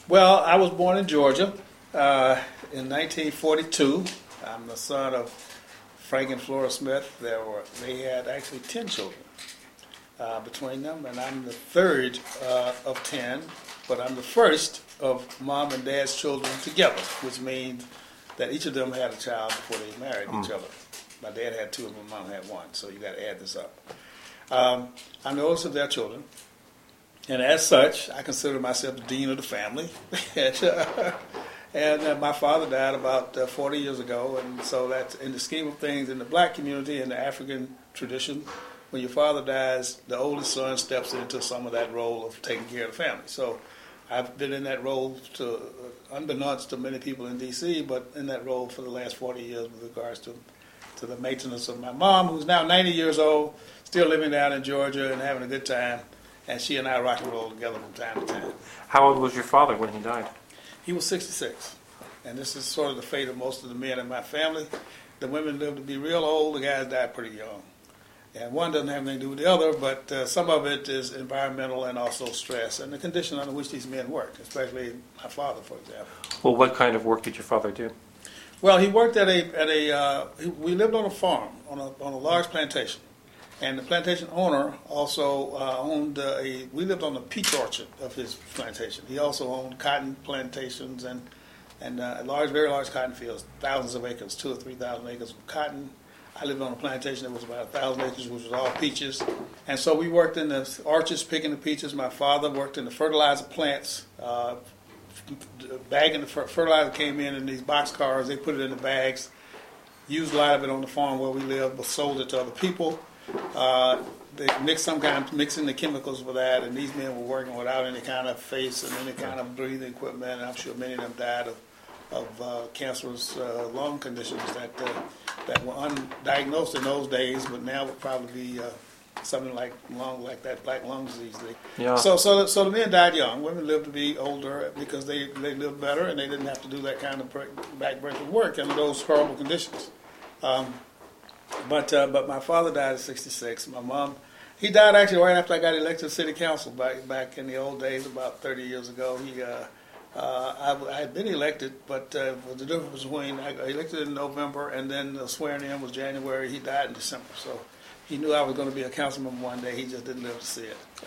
Well, I was born in Georgia in 1942. I'm the son of Frank and Flora Smith. They had actually 10 children between them, and I'm the third of 10, but I'm the first of mom and dad's children together, which means that each of them had a child before they married each other. My dad had two, and my mom had one, so you got to add this up. I'm the oldest of their children. And as such, I consider myself the dean of the family. and my father died about 40 years ago, and so that's in the scheme of things in the black community and the African tradition. When your father dies, the oldest son steps into some of that role of taking care of the family. So I've been in that role, unbeknownst to many people in D.C., but in that role for the last 40 years with regards to the maintenance of my mom, who's now 90 years old, still living down in Georgia and having a good time. And she and I rock and roll together from time to time. How old was your father when he died? He was 66. And this is sort of the fate of most of the men in my family. The women live to be real old, the guys die pretty young. And one doesn't have anything to do with the other, but some of it is environmental and also stress and the condition under which these men work, especially my father, for example. Well, what kind of work did your father do? Well, he worked we lived on a farm, on a large plantation. And the plantation owner also owned we lived on the peach orchard of his plantation. He also owned cotton plantations and very large cotton fields, thousands of acres, 2,000 or 3,000 acres of cotton. I lived on a plantation that was about 1,000 acres, which was all peaches. And so we worked in the orchards picking the peaches. My father worked in the fertilizer plants, bagging the fertilizer came in these box cars. They put it in the bags, used a lot of it on the farm where we lived, but sold it to other people. They mixing the chemicals with that, and these men were working without any kind of face and any kind of breathing equipment. And I'm sure many of them died of cancerous lung conditions that were undiagnosed in those days, but now would probably be something like that black lung disease. Yeah. So the men died young. Women lived to be older because they lived better and they didn't have to do that kind of backbreaking work under those horrible conditions. But my father died at 66. My mom, he died actually right after I got elected to city council back in the old days, about 30 years ago. I had been elected, but the difference between I got elected in November and then the swearing in was January. He died in December, so he knew I was going to be a councilman one day. He just didn't live to see it.